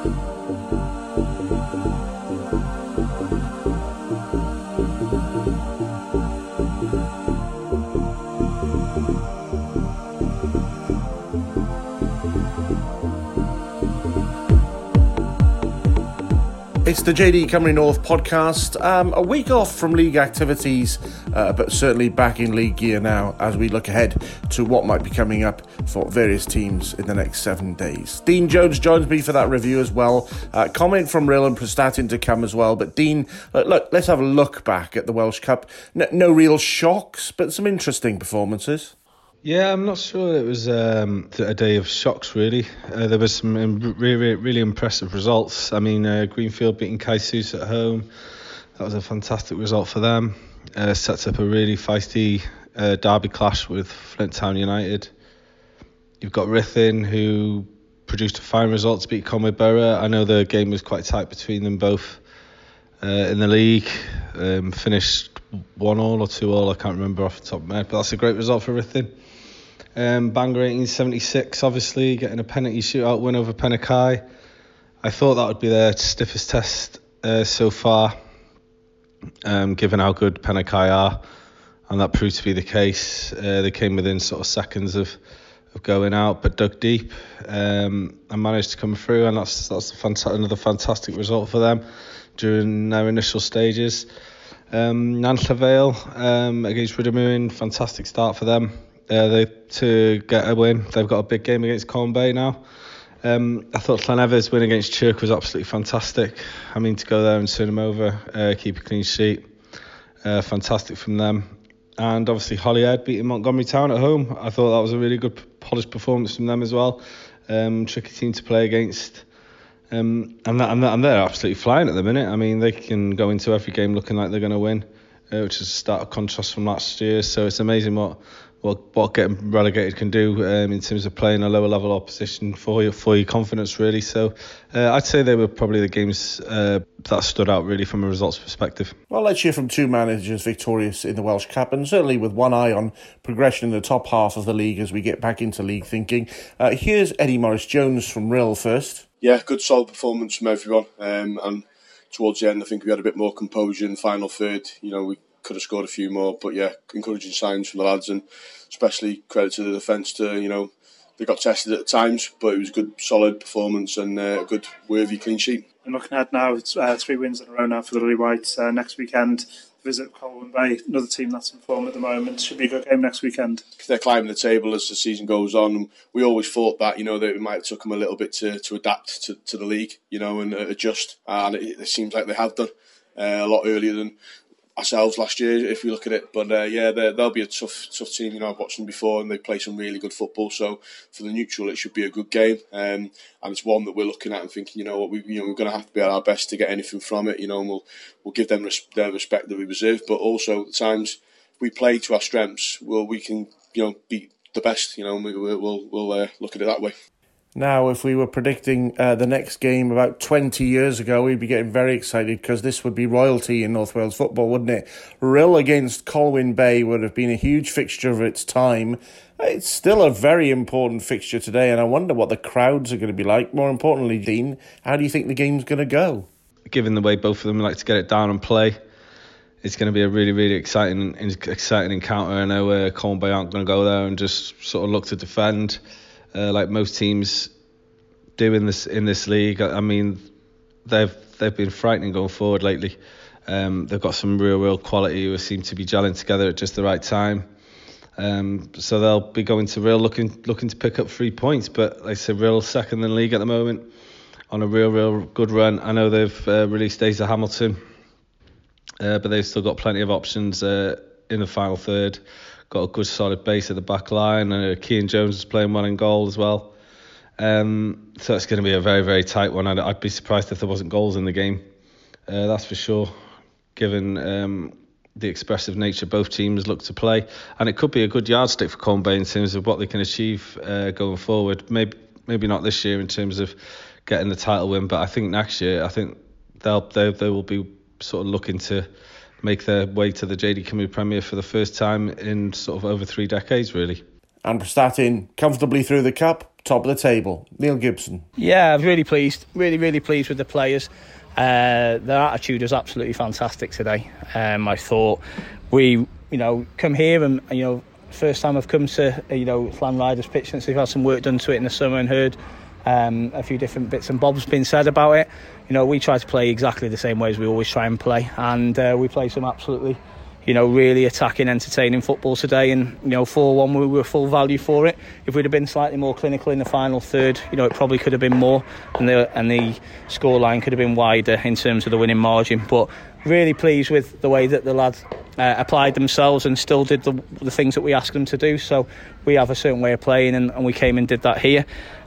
It's the JD Cymru North podcast. A week off from league activities, but certainly back in league gear now as we look ahead to what might be coming up for various teams in the next 7 days. Dean Jones joins me for that review as well. Comment from Rhyl and Prestatyn to come as well. But Dean, look, let's have a look back at the Welsh Cup. No real shocks, but some interesting performances. Yeah, I'm not sure it was a day of shocks, really. There was some really impressive results. I mean, Greenfield beating Caesus at home. That was a fantastic result for them. Sets up a really feisty derby clash with Flint Town United. You've got Ruthin, who produced a fine result to beat Conwy Borough. I know the game was quite tight between them both in the league. Finished 1-1 or 2-2, I can't remember off the top of my head, but that's a great result for Ruthin. Bangor 1876, obviously getting a penalty shootout win over Penakai. I thought that would be their stiffest test so far, given how good Penakai are, and that proved to be the case. They came within sort of seconds of going out, but dug deep and managed to come through, and that's another fantastic result for them during their initial stages. Nantlle Vale against Rhydymuin, fantastic start for them. To get a win, they've got a big game against Colne Bay now. I thought Llanefydd's win against Chirk was absolutely fantastic. I mean, to go there and turn them over, keep a clean sheet, fantastic from them. And obviously Holyhead beating Montgomery Town at home. I thought that was a really good polished performance from them as well. Tricky team to play against. And they're absolutely flying at the minute. I mean, they can go into every game looking like they're going to win, which is a stark contrast from last year. So it's amazing what getting relegated can do in terms of playing a lower level opposition for your confidence, really. So I'd say they were probably the games that stood out really from a results perspective. Well, let's hear from two managers victorious in the Welsh Cup, and certainly with one eye on progression in the top half of the league as we get back into league thinking. Here's Eddie Morris-Jones from Rhyl first. Yeah, good solid performance from everyone, and towards the end I think we had a bit more composure in the final third. You know, we could have scored a few more, but yeah, encouraging signs from the lads, and especially credit to the defence they got tested at times, but it was a good solid performance and a good worthy clean sheet. And looking ahead now, it's 3 wins in a row now for the Lily Whites. Next weekend, visit Colne Bay, another team that's in form at the moment. Should be a good game next weekend. They're climbing the table as the season goes on. We always thought that, that it might have took them a little bit to adapt to the league, and adjust. And it seems like they have done a lot earlier than ourselves last year, if we look at it. But they'll be a tough team. I've watched them before, and they play some really good football. So for the neutral, it should be a good game, and it's one that we're looking at and thinking, we're going to have to be at our best to get anything from it. And we'll give them their respect that we deserve. But also at times, if we play to our strengths, we can beat the best. We'll look at it that way. Now, if we were predicting the next game about 20 years ago, we'd be getting very excited because this would be royalty in North Wales football, wouldn't it? Rhyl against Colwyn Bay would have been a huge fixture of its time. It's still a very important fixture today, and I wonder what the crowds are going to be like. More importantly, Dean, how do you think the game's going to go? Given the way both of them like to get it down and play, it's going to be a really, really exciting encounter. I know Colwyn Bay aren't going to go there and just sort of look to defend. Like most teams do in this league. I mean, they've been frightening going forward lately. They've got some real quality who seem to be gelling together at just the right time. So they'll be going to Rhyl looking to pick up 3 points. But like I said, Rhyl second in the league at the moment on a real good run. I know they've released Asa Hamilton, but they've still got plenty of options in the final third. Got a good solid base at the back line. Cian Jones is playing well in goal as well. So it's going to be a very, very tight one. I'd be surprised if there wasn't goals in the game. That's for sure, given the expressive nature both teams look to play. And it could be a good yardstick for Colne Bay in terms of what they can achieve going forward. Maybe not this year in terms of getting the title win, but I think next year, they will be sort of looking to make their way to the JD Cymru Premier for the first time in sort of over 3 decades, really. And Prestatyn comfortably through the cup. top of the table. Neil Gibson. Yeah, I was really pleased. Really pleased with the players. Their attitude was absolutely fantastic today. I thought we, come here and, first time I've come to, Llan Riders pitch since we've had some work done to it in the summer and heard a few different bits and bobs being said about it. We try to play exactly the same way as we always try and play, and we play some absolutely, really attacking, entertaining football today. And 4-1, we were full value for it. If we'd have been slightly more clinical in the final third, it probably could have been more, and the scoreline could have been wider in terms of the winning margin. But really pleased with the way that the lads applied themselves and still did the things that we asked them to do. So we have a certain way of playing, and we came and did that here.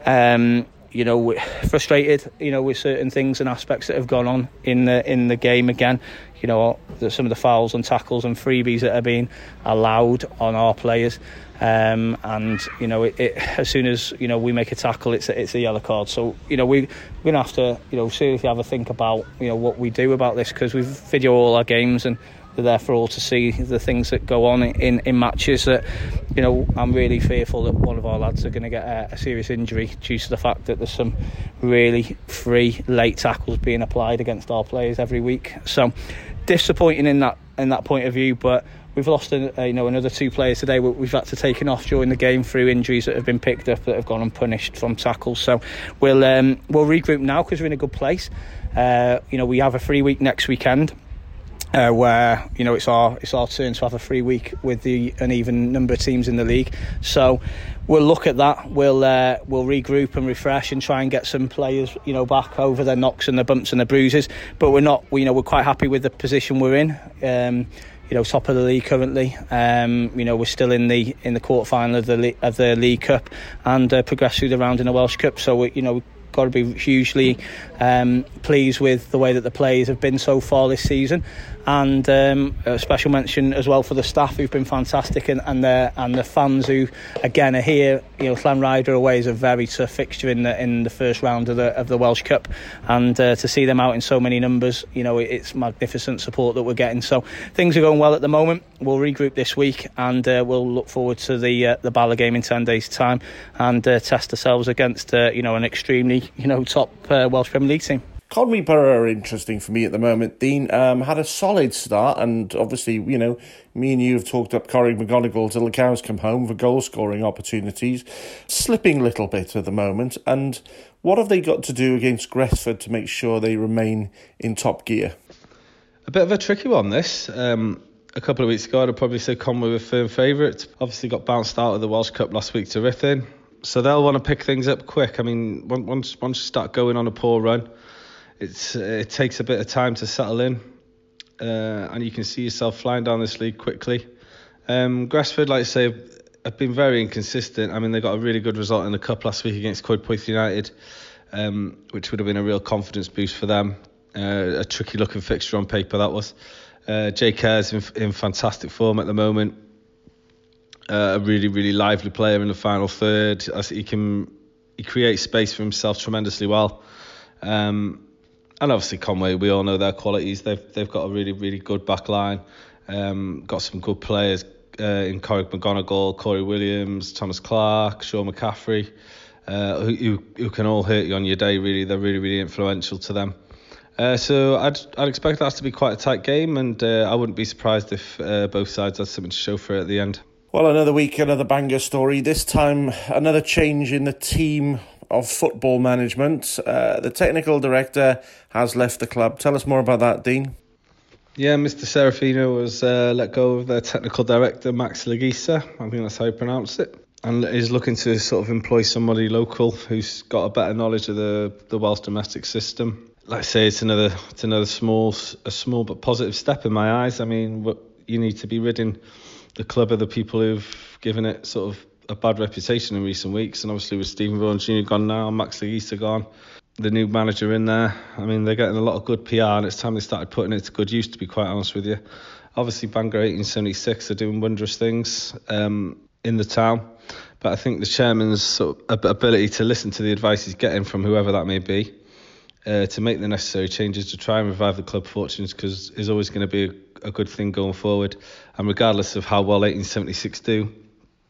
We're frustrated, with certain things and aspects that have gone on in the game again. Some of the fouls and tackles and freebies that are being allowed on our players. And as soon as we make a tackle, it's a yellow card. So we're gonna have to seriously have a think about what we do about this, because we video all our games and they're there for all to see, the things that go on in matches. That I'm really fearful that one of our lads are going to get a serious injury due to the fact that there's some really free late tackles being applied against our players every week. So disappointing in that point of view, but we've lost another 2 players today. We've had to take off during the game through injuries that have been picked up, that have gone unpunished from tackles. So we'll regroup now, because we're in a good place. We have a free week next weekend, where it's our turn to have a free week with the uneven number of teams in the league. So we'll look at that. We'll regroup and refresh and try and get some players back over their knocks and the bumps and the bruises. But we're quite happy with the position we're in. Top of the league currently. We're still in the quarter final of the League Cup, and progress through the round in the Welsh Cup. So we've got to be hugely pleased with the way that the players have been so far this season, and a special mention as well for the staff who've been fantastic, and the fans who again are here. Llan Rider away is a very tough fixture in the first round of the Welsh Cup, and to see them out in so many numbers, it's magnificent support that we're getting. So things are going well at the moment. We'll regroup this week, and we'll look forward to the Bala game in 10 days' time, and test ourselves against an extremely top Welsh Premier League team. Conwy Borough are interesting for me at the moment. Dean had a solid start, and obviously, me and you have talked up Corrie McGonigal till the cows come home for goal-scoring opportunities. Slipping a little bit at the moment, and what have they got to do against Gresford to make sure they remain in top gear? A bit of a tricky one, this. A couple of weeks ago, I'd probably say Conwy were firm favourites. Obviously got bounced out of the Welsh Cup last week to Ruthin, so they'll want to pick things up quick. I mean, once you start going on a poor run, it takes a bit of time to settle in, and you can see yourself flying down this league quickly. Gresford, like I say, have been very inconsistent. I mean, they got a really good result in the Cup last week against Coedpoeth United, which would have been a real confidence boost for them. A tricky looking fixture on paper, that was. Jay Kerr's in fantastic form at the moment. A really lively player in the final third. He creates space for himself tremendously well. And obviously Conwy, we all know their qualities. They've got a really good back line. Got some good players in Corrie McGonigal, Corey Williams, Thomas Clark, Sean McCaffrey, who can all hurt you on your day. Really, they're really influential to them. So I'd expect that to be quite a tight game, and I wouldn't be surprised if both sides had something to show for it at the end. Well, another week, another banger story. This time, another change in the team of football management. The technical director has left the club. Tell us more about that, Dean. Yeah, Mr. Serafino was let go of their technical director, Max Legisa. I think that's how you pronounce it. And is looking to sort of employ somebody local who's got a better knowledge of the Welsh domestic system. Like I say, it's another small but positive step in my eyes. I mean, you need to be ridding the club of the people who've given it sort of a bad reputation in recent weeks. And obviously with Stephen Vaughan Jr. gone now, Max Legisa gone, the new manager in there, I mean, they're getting a lot of good PR, and it's time they started putting it to good use, to be quite honest with you. Obviously, Bangor 1876 are doing wondrous things in the town, but I think the chairman's sort of ability to listen to the advice he's getting from whoever that may be, to make the necessary changes to try and revive the club fortunes, because is always going to be a good thing going forward. And regardless of how well 1876 do,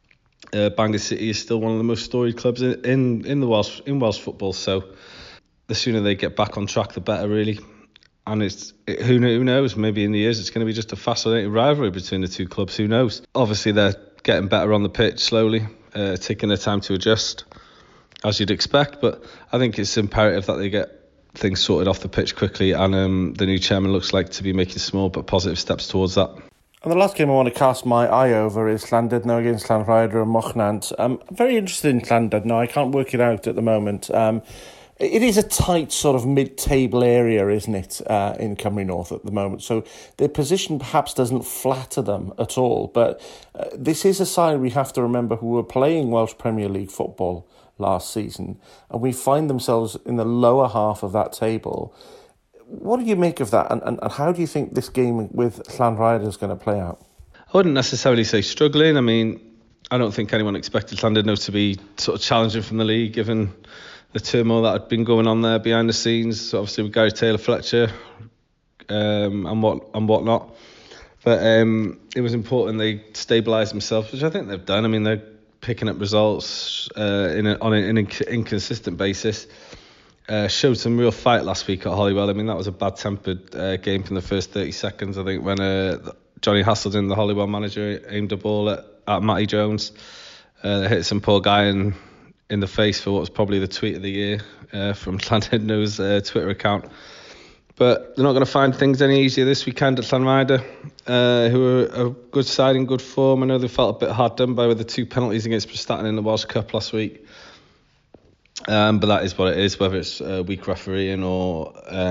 Bangor City is still one of the most storied clubs in Welsh football. So the sooner they get back on track, the better, really. And who knows? Maybe in the years it's going to be just a fascinating rivalry between the two clubs. Who knows? Obviously, they're getting better on the pitch slowly, taking their time to adjust, as you'd expect. But I think it's imperative that they get things sorted off the pitch quickly. And the new chairman looks like to be making small but positive steps towards that. And the last game I want to cast my eye over is Llandudno against Llanrhaeadr and Mochnant. I'm very interested in Llandudno. I can't work it out at the moment. It is a tight sort of mid-table area, isn't it, in Cymru North at the moment. So their position perhaps doesn't flatter them at all. But this is a side we have to remember who were playing Welsh Premier League football last season. And we find themselves in the lower half of that table. What do you make of that, and how do you think this game with Llanrhaeadr is going to play out? I wouldn't necessarily say struggling. I mean, I don't think anyone expected Llandudno to be sort of challenging from the league, given the turmoil that had been going on there behind the scenes. So obviously with Gary Taylor-Fletcher and whatnot. But it was important they stabilised themselves, which I think they've done. I mean, they're picking up results on an inconsistent basis. Showed some real fight last week at Holywell. I mean, that was a bad-tempered game from the first 30 seconds, I think, when Johnny Haselden, the Holywell manager, aimed a ball at Matty Jones. Hit some poor guy in the face for what was probably the tweet of the year from Llandudno's Twitter account. But they're not going to find things any easier this weekend at Llanrhaeadr, who are a good side in good form. I know they felt a bit hard done by with the 2 penalties against Prestatyn in the Welsh Cup last week. But that is what it is, whether it's weak refereeing or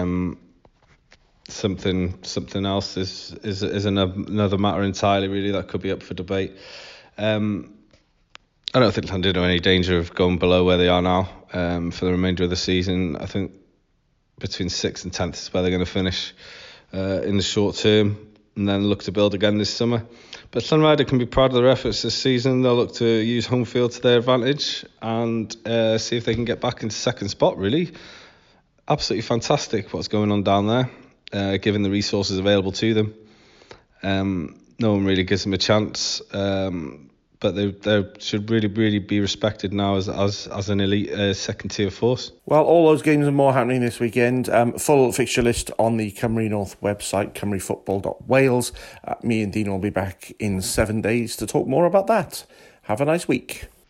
something else is another matter entirely, really, that could be up for debate. I don't think Llandudno are in any danger of going below where they are now for the remainder of the season. I think between 6th and 10th is where they're going to finish in the short term, and then look to build again this summer. But Llanrhaeadr can be proud of their efforts this season. They'll look to use home field to their advantage and see if they can get back into second spot, really. Absolutely fantastic what's going on down there, given the resources available to them. No one really gives them a chance, but they should really be respected now as an elite second-tier force. Well, all those games and more happening this weekend. Full fixture list on the Cymru North website, cymrufootball.wales. Me and Dean will be back in 7 days to talk more about that. Have a nice week.